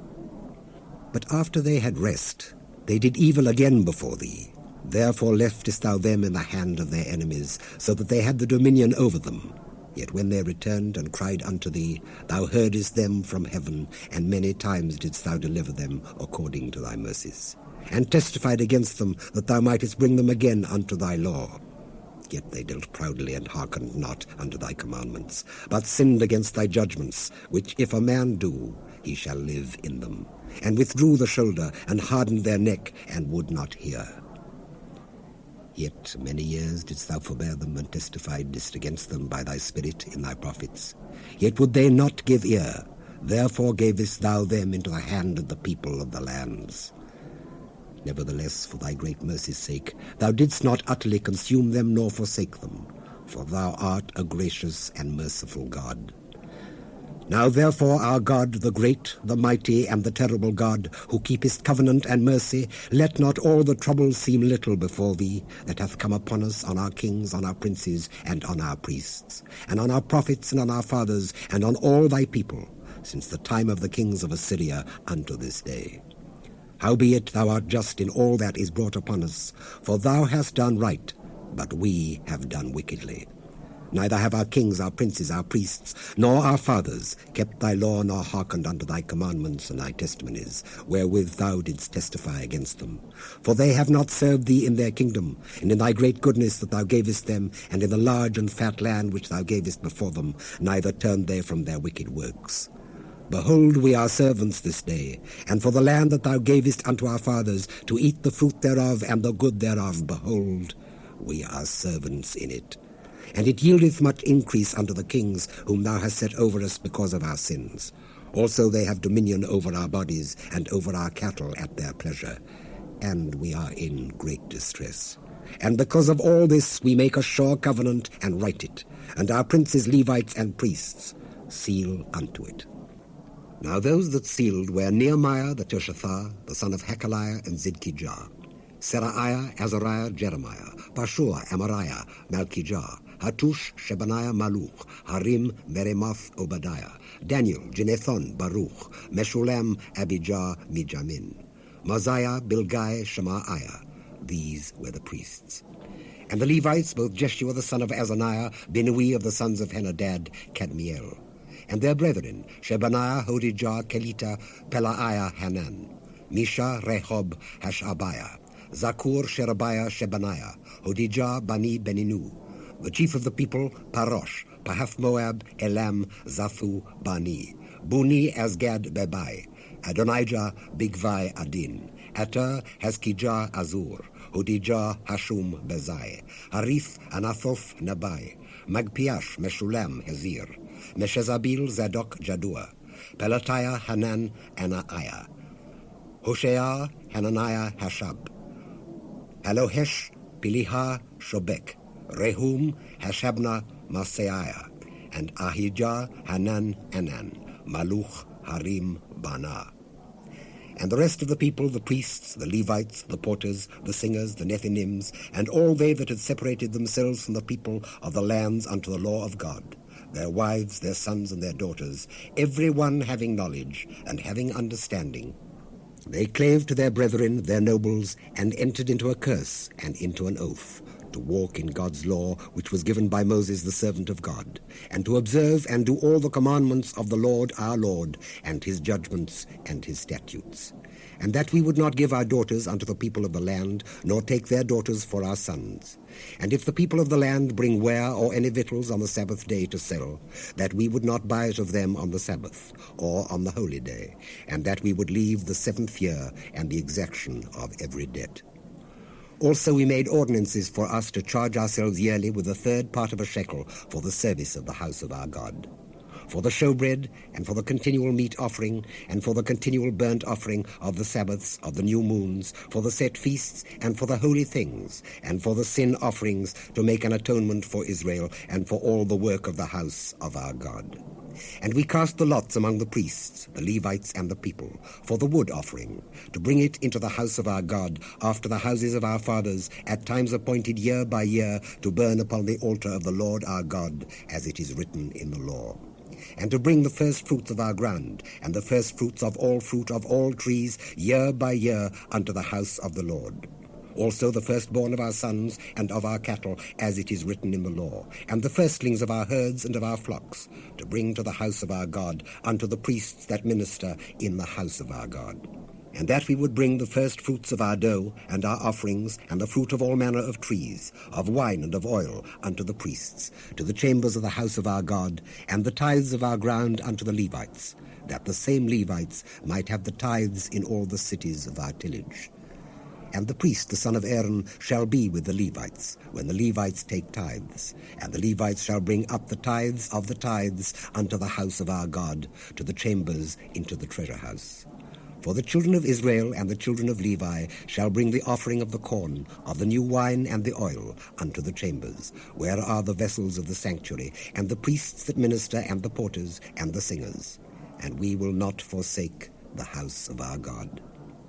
B: But after they had rest, they did evil again before thee. Therefore leftest thou them in the hand of their enemies, so that they had the dominion over them. Yet when they returned and cried unto thee, thou heardest them from heaven, and many times didst thou deliver them according to thy mercies, and testified against them that thou mightest bring them again unto thy law. Yet they dealt proudly and hearkened not unto thy commandments, but sinned against thy judgments, which if a man do, he shall live in them, and withdrew the shoulder, and hardened their neck, and would not hear. Yet many years didst thou forbear them, and testifiedst against them by thy Spirit in thy prophets. Yet would they not give ear. Therefore gavest thou them into the hand of the people of the lands. Nevertheless, for thy great mercy's sake, thou didst not utterly consume them nor forsake them, for thou art a gracious and merciful God. Now therefore, our God, the great, the mighty, and the terrible God, who keepest covenant and mercy, let not all the troubles seem little before thee, that hath come upon us, on our kings, on our princes, and on our priests, and on our prophets, and on our fathers, and on all thy people, since the time of the kings of Assyria unto this day. Howbeit thou art just in all that is brought upon us, for thou hast done right, but we have done wickedly. Neither have our kings, our princes, our priests, nor our fathers kept thy law, nor hearkened unto thy commandments and thy testimonies, wherewith thou didst testify against them. For they have not served thee in their kingdom, and in thy great goodness that thou gavest them, and in the large and fat land which thou gavest before them, neither turned they from their wicked works. Behold, we are servants this day, and for the land that thou gavest unto our fathers, to eat the fruit thereof and the good thereof, behold, we are servants in it. And it yieldeth much increase unto the kings whom thou hast set over us because of our sins. Also they have dominion over our bodies and over our cattle at their pleasure. And we are in great distress. And because of all this we make a sure covenant and write it, and our princes, Levites, and priests seal unto it. Now those that sealed were Nehemiah the Tirshatha, the son of Hekeliah and Zidkijah, Seraiah, Azariah, Jeremiah, Pashur, Amariah, Malchijah, Hattush, Shebaniah, Maluch, Harim, Meremoth, Obadiah, Daniel, Ginethon, Baruch, Meshulam, Abijah, Mijamin, Mosiah, Bilgai, Shemaiah. These were the priests. And the Levites, both Jeshua the son of Azaniah, Binnui of the sons of Henadad, Kadmiel. And their brethren, Shebaniah, Hodijah, Kelita, Pelaiah, Hanan, Misha, Rehob, Hashabiah, Zakur Sherebiah Shebaniah, Hodijah Bani Beninu. The chief of the people, Parosh, Pahath-Moab, Elam, Zathu, Bani. Buni, Asgad, Bebai. Adonijah, Bigvai, Adin. Ater, Hezkijah, Azur. Hodijah, Hashum, Bezai. Harith, Anathoth, Nabai. Magpiash, Meshulam, Hezir. Meshezabil, Zadok, Jadua. Pelatiah, Hanan, Anaiah. Hoshea, Hananiah, Hashab. Alohesh, Piliha, Shobek. Rehum, Hashabna, Maseiah. And Ahijah, Hanan, Anan. Maluch, Harim, Bana. And the rest of the people, the priests, the Levites, the porters, the singers, the Nethinims, and all they that had separated themselves from the people of the lands unto the law of God, their wives, their sons, and their daughters, every one having knowledge and having understanding, they clave to their brethren, their nobles, and entered into a curse and into an oath, to walk in God's law, which was given by Moses the servant of God, and to observe and do all the commandments of the Lord our Lord, and his judgments and his statutes. And that we would not give our daughters unto the people of the land, nor take their daughters for our sons. And if the people of the land bring ware or any victuals on the Sabbath day to sell, that we would not buy it of them on the Sabbath, or on the holy day, and that we would leave the seventh year and the exaction of every debt. Also we made ordinances for us to charge ourselves yearly with a third part of a shekel for the service of the house of our God, for the showbread, and for the continual meat offering, and for the continual burnt offering of the Sabbaths, of the new moons, for the set feasts, and for the holy things, and for the sin offerings, to make an atonement for Israel, and for all the work of the house of our God. And we cast the lots among the priests, the Levites, and the people, for the wood offering, to bring it into the house of our God, after the houses of our fathers, at times appointed year by year, to burn upon the altar of the Lord our God, as it is written in the law. And to bring the first fruits of our ground, and the first fruits of all fruit of all trees, year by year, unto the house of the Lord. Also the firstborn of our sons and of our cattle, as it is written in the law, and the firstlings of our herds and of our flocks, to bring to the house of our God, unto the priests that minister in the house of our God. And that we would bring the first fruits of our dough, and our offerings, and the fruit of all manner of trees, of wine and of oil, unto the priests, to the chambers of the house of our God, and the tithes of our ground unto the Levites, that the same Levites might have the tithes in all the cities of our tillage. And the priest, the son of Aaron, shall be with the Levites, when the Levites take tithes. And the Levites shall bring up the tithes of the tithes unto the house of our God, to the chambers into the treasure house. For the children of Israel and the children of Levi shall bring the offering of the corn, of the new wine and the oil, unto the chambers, where are the vessels of the sanctuary, and the priests that minister, and the porters, and the singers. And we will not forsake the house of our God.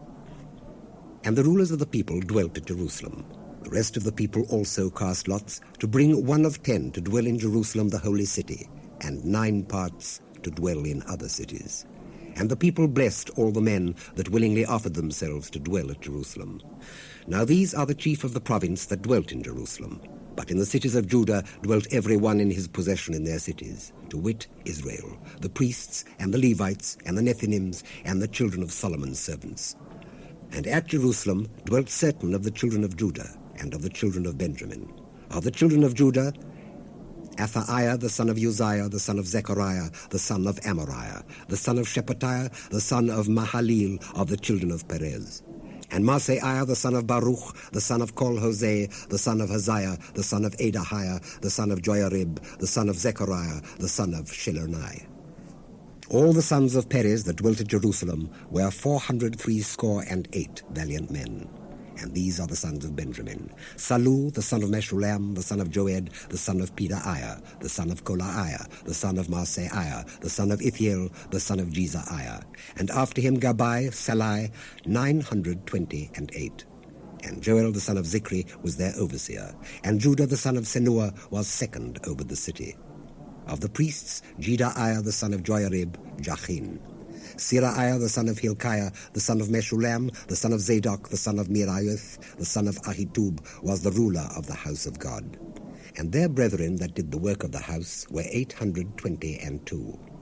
B: And the rulers of the people dwelt at Jerusalem. The rest of the people also cast lots, to bring one of ten to dwell in Jerusalem the holy city, and nine parts to dwell in other cities. And the people blessed all the men that willingly offered themselves to dwell at Jerusalem. Now these are the chief of the province that dwelt in Jerusalem. But in the cities of Judah dwelt every one in his possession in their cities, to wit, Israel, the priests, and the Levites, and the Nethinims, and the children of Solomon's servants. And at Jerusalem dwelt certain of the children of Judah, and of the children of Benjamin. Of the children of Judah, Athaiah the son of Uzziah, the son of Zechariah, the son of Amariah, the son of Shephatiah, the son of Mahaleel, of the children of Perez. And Maaseiah the son of Baruch, the son of Kol-Hoseh, the son of Haziah, the son of Adahiah, the son of Joiarib, the son of Zechariah, the son of Shilonai. All the sons of Perez that dwelt at Jerusalem were four hundred threescore and eight valiant men. And these are the sons of Benjamin: Salu, the son of Meshulam, the son of Joed, the son of Pedaiah, the son of Kolaiah, the son of Maaseiah, the son of Ithiel, the son of Jezaiah. And after him Gabai, Salai, nine hundred twenty and eight. And Joel, the son of Zikri, was their overseer. And Judah, the son of Senua, was second over the city. Of the priests, Jedaiah, the son of Joiarib, Jachin. Seraiah, the son of Hilkiah, the son of Meshulam, the son of Zadok, the son of Meraioth, the son of Ahitub, was the ruler of the house of God. And their brethren that did the work of the house were eight hundred twenty and two.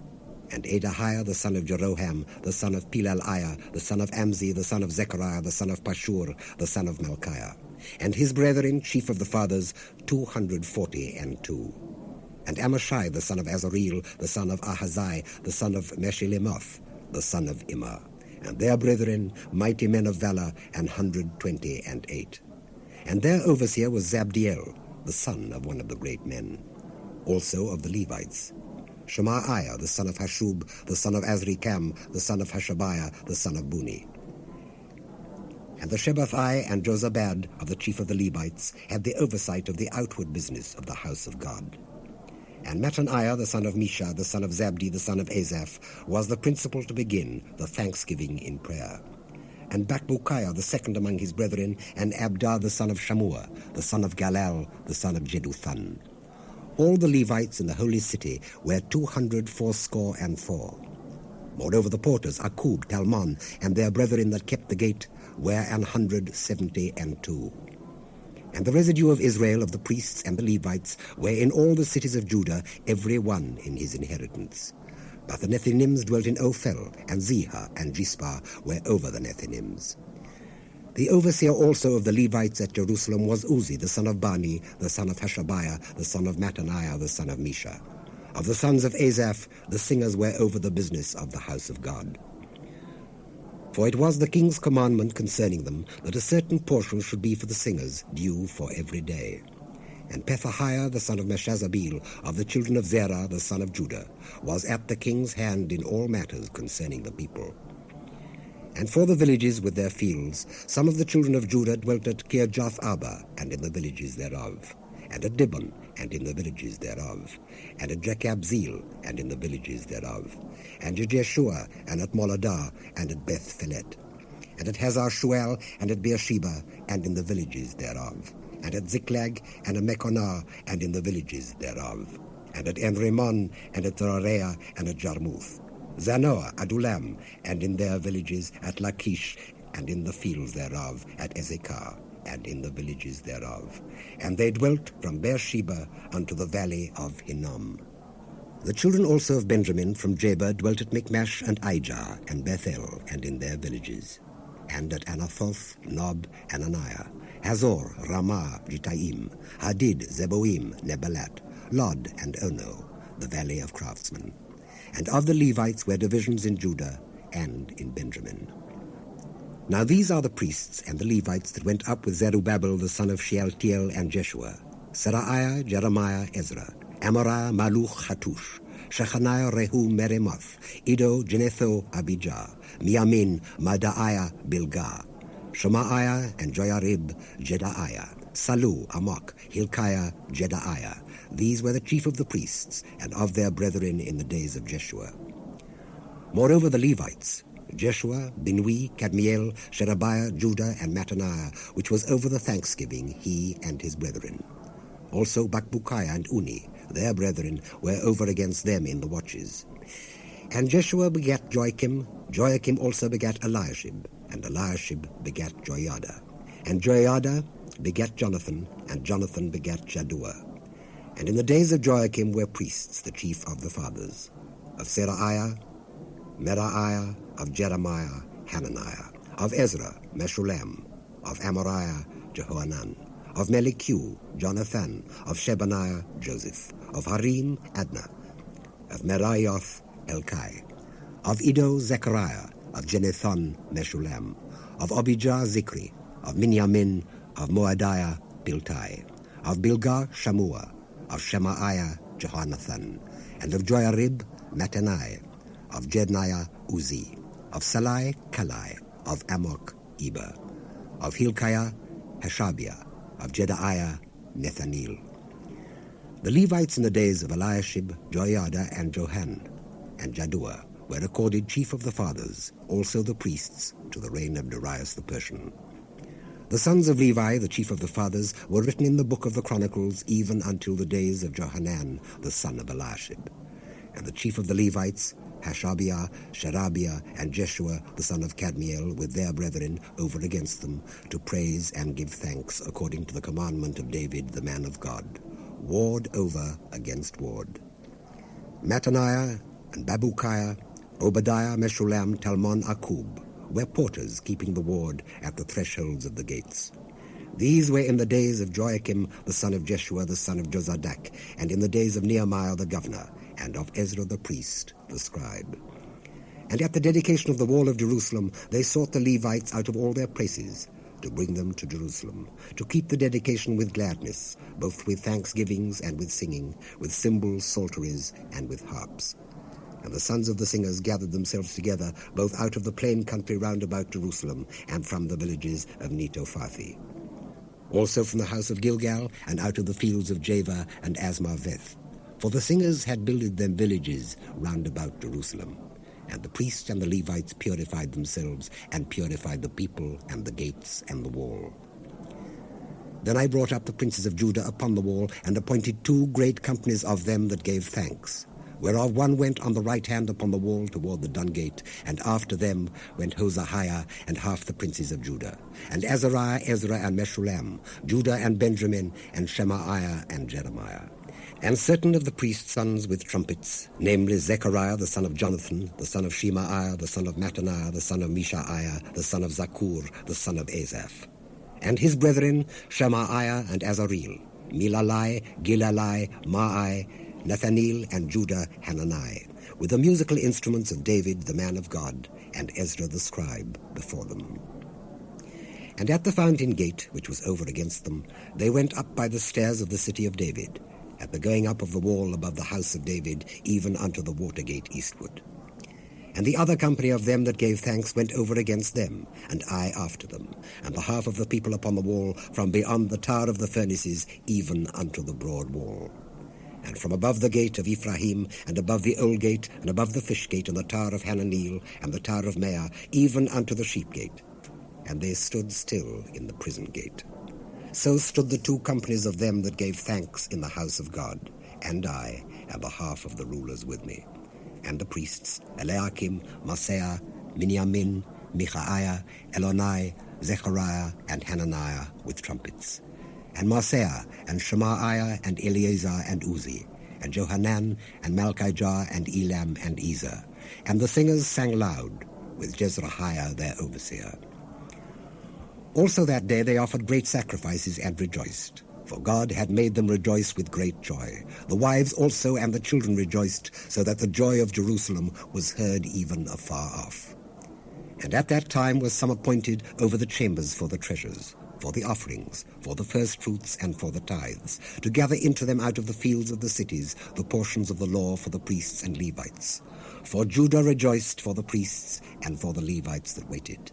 B: and Adahiah the son of Jeroham, the son of Pelaliah, the son of Amzi, the son of Zechariah, the son of Pashur, the son of Malchiah, and his brethren, chief of the fathers, two hundred forty and two. And Amashai the son of Azareel, the son of Ahazai, the son of Meshillemoth, the son of Immer, and their brethren, mighty men of valor, an hundred twenty and eight. And their overseer was Zabdiel, the son of one of the great men, also of the Levites, Shemaiah the son of Hashub, the son of Azrikam, the son of Hashabiah, the son of Buni. And the Shebathai and Jozabad of the chief of the Levites had the oversight of the outward business of the house of God. And Mattaniah the son of Misha, the son of Zabdi, the son of Asaph, was the principal to begin the thanksgiving in prayer. And Bakbukiah the second among his brethren, and Abda the son of Shammua, the son of Galal, the son of Jeduthun. All the Levites in the holy city were two hundred fourscore and four. Moreover, the porters, Akub, Talmon, and their brethren that kept the gate, were an hundred seventy and two. And the residue of Israel, of the priests and the Levites, were in all the cities of Judah, every one in his inheritance. But the Nethinims dwelt in Ophel, and Zihah and Jispa were over the Nethinims. The overseer also of the Levites at Jerusalem was Uzi, the son of Bani, the son of Hashabiah, the son of Mattaniah, the son of Misha. Of the sons of Asaph, the singers were over the business of the house of God. For it was the king's commandment concerning them that a certain portion should be for the singers, due for every day. And Pethahiah, the son of Meshazabeel, of the children of Zerah, the son of Judah, was at the king's hand in all matters concerning the people. And for the villages with their fields, some of the children of Judah dwelt at Kirjath-Arba, and in the villages thereof, and at Dibon, and in the villages thereof, and at Jekabzeel, and in the villages thereof, and at Jeshua, and at Moladah, and at Beth-Phelet, and at Hazar-Shuel, and at Beersheba, and in the villages thereof, and at Ziklag, and at Mekonah, and in the villages thereof, and at En-Rimmon, and at Rarea, and at Jarmuth, Zanoah, Adulam, and in their villages at Lachish, and in the fields thereof at Ezekah, and in the villages thereof. And they dwelt from Beersheba unto the valley of Hinnom. The children also of Benjamin from Jaber dwelt at Michmash and Aijah, and Bethel, and in their villages, and at Anathoth, Nob, Ananiah, Hazor, Ramah, Gittaim, Hadid, Zeboim, Nebalat, Lod, and Ono, the valley of craftsmen. And of the Levites were divisions in Judah and in Benjamin. Now these are the priests and the Levites that went up with Zerubbabel the son of Shealtiel and Jeshua, Seraiah, Jeremiah, Ezra, Amariah, Maluch, Hattush, Shechaniah, Rehu, Meremoth, Iddo, Genetho, Abijah, Miamin, Madaiah, Bilgah, Shemaiah and Joyarib, Jedaiah, Salu, Amok, Hilkiah, Jedaiah. These were the chief of the priests, and of their brethren in the days of Jeshua. Moreover the Levites, Jeshua, Binui, Kadmiel, Sherebiah, Judah, and Mattaniah, which was over the thanksgiving, he and his brethren. Also Bakbukiah and Uni, their brethren, were over against them in the watches. And Jeshua begat Joachim, Joachim also begat Eliashib, and Eliashib begat Joiada. And Joiada begat Jonathan, and Jonathan begat Jaddua. And in the days of Joachim were priests, the chief of the fathers, of Seraiah, Meraiah, of Jeremiah, Hananiah, of Ezra, Meshullam, of Amariah, Jehohanan, of Melikiu, Jonathan, of Shebaniah, Joseph, of Harim, Adna, of Meraioth, Elkai, of Iddo, Zechariah, of Genethon, Meshullam, of Abijah, Zikri, of Minyamin, of Moadiah, Piltai, of Bilgah, Shammua, of Shemaiah, Jehonathan, and of Joyarib, Mattaniah, of Jedniah, Uzi, of Salai, Kalai, of Amok, Eber, of Hilkiah, Hashabiah, of Jedaiah, Nethaneel. The Levites in the days of Eliashib, Joiada, and Johan, and Jaddua were accorded chief of the fathers, also the priests, to the reign of Darius the Persian. The sons of Levi, the chief of the fathers, were written in the book of the Chronicles, even until the days of Johanan, the son of Eliashib. And the chief of the Levites, Hashabiah, Sherebiah, and Jeshua, the son of Kadmiel, with their brethren, over against them, to praise and give thanks, according to the commandment of David, the man of God, ward over against ward. Mattaniah, and Babukiah, Obadiah, Meshullam, Talmon, Akub were porters keeping the ward at the thresholds of the gates. These were in the days of Joachim the son of Jeshua the son of Jozadak, and in the days of Nehemiah the governor, and of Ezra the priest, the scribe. And at the dedication of the wall of Jerusalem they sought the Levites out of all their places, to bring them to Jerusalem, to keep the dedication with gladness, both with thanksgivings and with singing, with cymbals, psalteries, and with harps. And the sons of the singers gathered themselves together, both out of the plain country round about Jerusalem, and from the villages of Netophathi. Also from the house of Gilgal, and out of the fields of Javah and Asmaveth. For the singers had builded them villages round about Jerusalem. And the priests and the Levites purified themselves, and purified the people, and the gates, and the wall. Then I brought up the princes of Judah upon the wall, and appointed two great companies of them that gave thanks, whereof one went on the right hand upon the wall toward the Dun gate, and after them went Hosahiah and half the princes of Judah, and Azariah, Ezra, and Meshullam, Judah and Benjamin, and Shemaiah and Jeremiah. And certain of the priests' sons with trumpets, namely Zechariah the son of Jonathan, the son of Shemaiah, the son of Mattaniah, the son of Mishaiah, the son of Zakur, the son of Asaph. And his brethren, Shemaiah and Azareel, Milalai, Gilalai, Maai, Nathaniel, and Judah Hanani, with the musical instruments of David the man of God, and Ezra the scribe before them. And at the fountain gate, which was over against them, they went up by the stairs of the city of David, at the going up of the wall above the house of David, even unto the water gate eastward. And the other company of them that gave thanks went over against them, and I after them, and the half of the people upon the wall, from beyond the tower of the furnaces, even unto the broad wall. And from above the gate of Ephraim, and above the old gate, and above the fish gate, and the tower of Hananeel, and the tower of Meah, even unto the sheep gate. And they stood still in the prison gate. So stood the two companies of them that gave thanks in the house of God, and I, and the half of the rulers with me. And the priests, Eliakim, Maaseiah, Miniamin, Michaiah, Elonai, Zechariah, and Hananiah with trumpets. And Maaseiah, and Shemaiah, and Eleazar, and Uzi, and Johanan, and Malchijah, and Elam, and Ezer. And the singers sang loud, with Jezrahiah their overseer. Also that day they offered great sacrifices and rejoiced, for God had made them rejoice with great joy. The wives also and the children rejoiced, so that the joy of Jerusalem was heard even afar off. And at that time was some appointed over the chambers for the treasures, for the offerings, for the firstfruits, and for the tithes, to gather into them out of the fields of the cities the portions of the law for the priests and Levites. For Judah rejoiced for the priests and for the Levites that waited.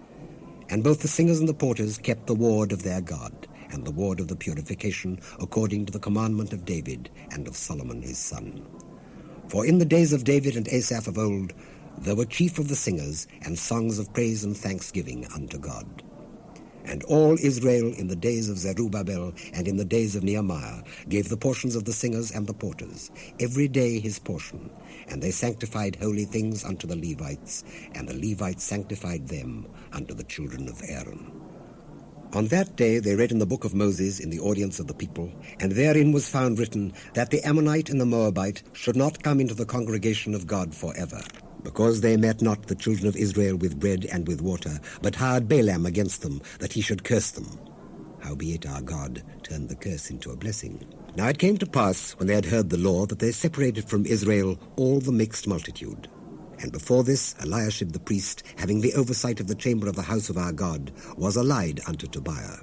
B: And both the singers and the porters kept the ward of their God, and the ward of the purification, according to the commandment of David and of Solomon his son. For in the days of David and Asaph of old, there were chief of the singers, and songs of praise and thanksgiving unto God. And all Israel in the days of Zerubbabel and in the days of Nehemiah gave the portions of the singers and the porters, every day his portion, and they sanctified holy things unto the Levites, and the Levites sanctified them unto the children of Aaron. On that day they read in the book of Moses in the audience of the people, and therein was found written that the Ammonite and the Moabite should not come into the congregation of God forever, because they met not the children of Israel with bread and with water, but hired Balaam against them, that he should curse them. Howbeit our God turned the curse into a blessing. Now it came to pass, when they had heard the law, that they separated from Israel all the mixed multitude. And before this, Eliashib the priest, having the oversight of the chamber of the house of our God, was allied unto Tobiah.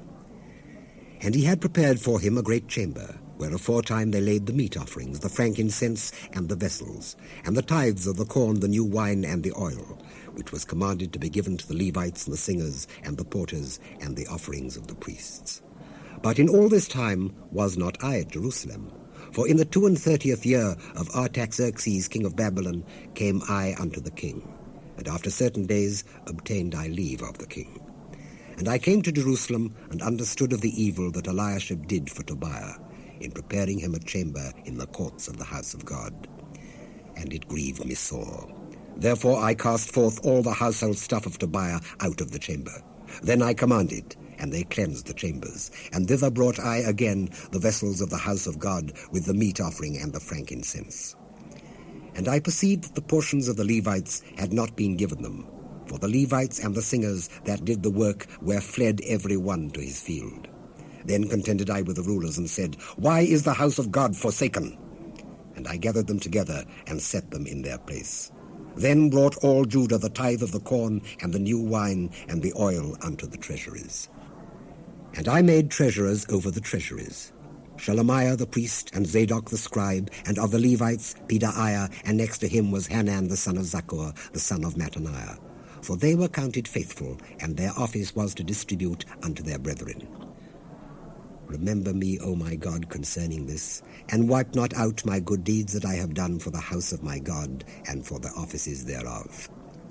B: And he had prepared for him a great chamber, where aforetime they laid the meat offerings, the frankincense, and the vessels, and the tithes of the corn, the new wine, and the oil, which was commanded to be given to the Levites and the singers, and the porters, and the offerings of the priests. But in all this time was not I at Jerusalem, for in the two and thirtieth year of Artaxerxes king of Babylon came I unto the king, and after certain days obtained I leave of the king. And I came to Jerusalem, and understood of the evil that Eliashib did for Tobiah, in preparing him a chamber in the courts of the house of God. And it grieved me sore. Therefore I cast forth all the household stuff of Tobiah out of the chamber. Then I commanded, and they cleansed the chambers. And thither brought I again the vessels of the house of God, with the meat offering and the frankincense. And I perceived that the portions of the Levites had not been given them, for the Levites and the singers that did the work were fled every one to his field. Then contended I with the rulers and said, Why is the house of God forsaken? And I gathered them together and set them in their place. Then brought all Judah the tithe of the corn and the new wine and the oil unto the treasuries. And I made treasurers over the treasuries, Shelemiah the priest, and Zadok the scribe, and of the Levites Pedaiah, and next to him was Hanan the son of Zaccur, the son of Mattaniah. For they were counted faithful, and their office was to distribute unto their brethren. Remember me, O my God, concerning this, and wipe not out my good deeds that I have done for the house of my God, and for the offices thereof.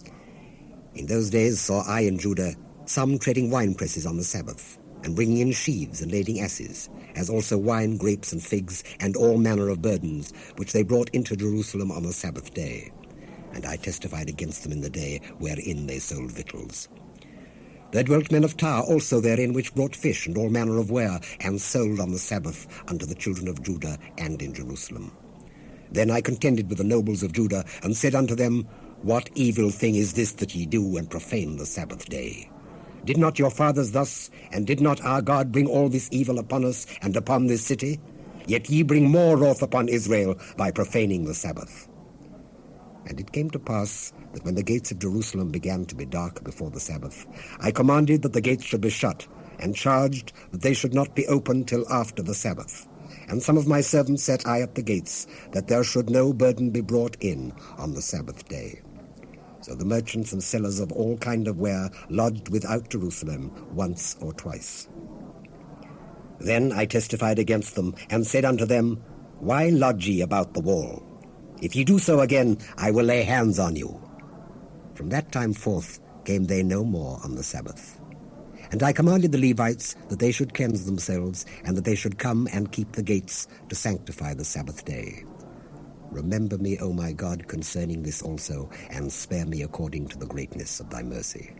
B: In those days saw I in Judah some treading winepresses on the Sabbath, and bringing in sheaves and lading asses, as also wine, grapes, and figs, and all manner of burdens, which they brought into Jerusalem on the Sabbath day. And I testified against them in the day wherein they sold victuals. There dwelt men of Tyre also therein, which brought fish and all manner of ware, and sold on the Sabbath unto the children of Judah and in Jerusalem. Then I contended with the nobles of Judah, and said unto them, What evil thing is this that ye do, and profane the Sabbath day? Did not your fathers thus, and did not our God bring all this evil upon us and upon this city? Yet ye bring more wrath upon Israel by profaning the Sabbath. And it came to pass that when the gates of Jerusalem began to be dark before the Sabbath, I commanded that the gates should be shut, and charged that they should not be opened till after the Sabbath. And some of my servants set I at the gates, that there should no burden be brought in on the Sabbath day. So the merchants and sellers of all kind of ware lodged without Jerusalem once or twice. Then I testified against them, and said unto them, Why lodge ye about the wall? If ye do so again, I will lay hands on you. From that time forth came they no more on the Sabbath. And I commanded the Levites that they should cleanse themselves, and that they should come and keep the gates to sanctify the Sabbath day. Remember me, O my God, concerning this also, and spare me according to the greatness of thy mercy.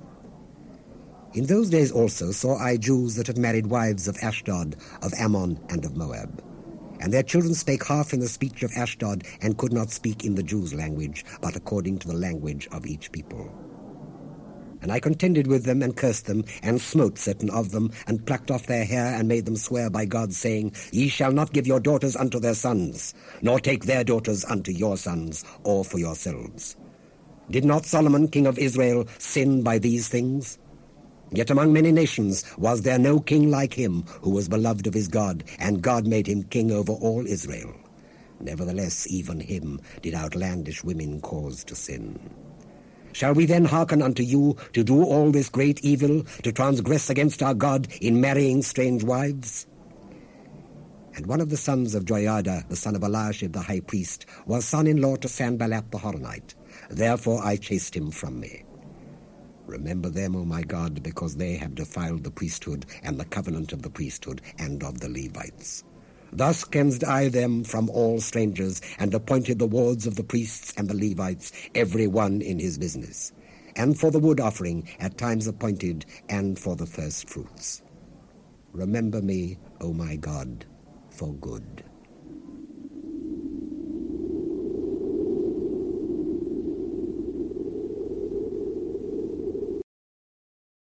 B: In those days also saw I Jews that had married wives of Ashdod, of Ammon, and of Moab. And their children spake half in the speech of Ashdod, and could not speak in the Jews' language, but according to the language of each people. And I contended with them, and cursed them, and smote certain of them, and plucked off their hair, and made them swear by God, saying, Ye shall not give your daughters unto their sons, nor take their daughters unto your sons, or for yourselves. Did not Solomon, king of Israel, sin by these things? Yet among many nations was there no king like him, who was beloved of his God, and God made him king over all Israel. Nevertheless, even him did outlandish women cause to sin. Shall we then hearken unto you to do all this great evil, to transgress against our God in marrying strange wives? And one of the sons of Joiada, the son of Eliashib the high priest, was son-in-law to Sanballat the Horonite. Therefore I chased him from me. Remember them, O my God, because they have defiled the priesthood and the covenant of the priesthood and of the Levites. Thus cleansed I them from all strangers, and appointed the wards of the priests and the Levites, every one in his business, and for the wood offering at times appointed, and for the first fruits. Remember me, O my God, for good.